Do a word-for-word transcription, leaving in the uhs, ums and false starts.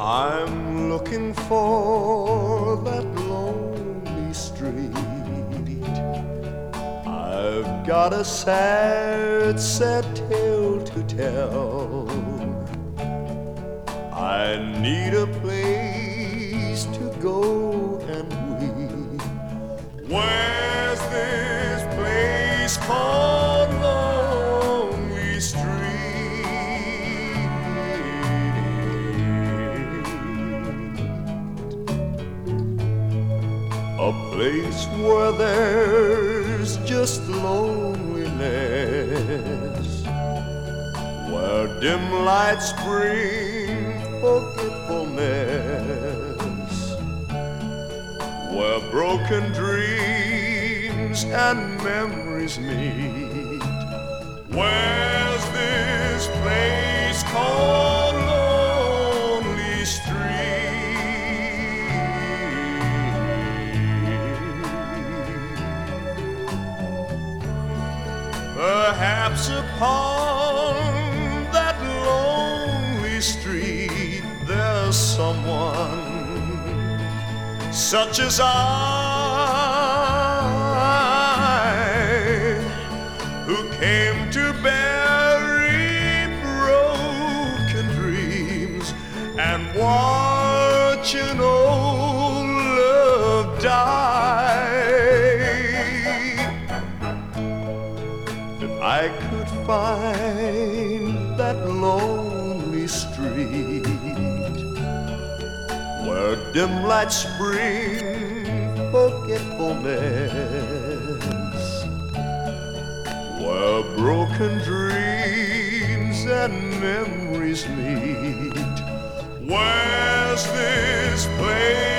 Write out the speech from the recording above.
I'm looking for that lonely street. I've got a sad, sad tale to tell. I need a place to go and weep. Where's this place called Lonely Street? A place where there's just loneliness, where dim lights bring forgetfulness, where broken dreams and memories meet. Where's this place called Lonely Street? Perhaps upon that lonely street there's someone such as I, who came to bury broken dreams and watch an old love die. If I could find that lonely street where dim lights bring forgetfulness, where broken dreams and memories meet, where's this place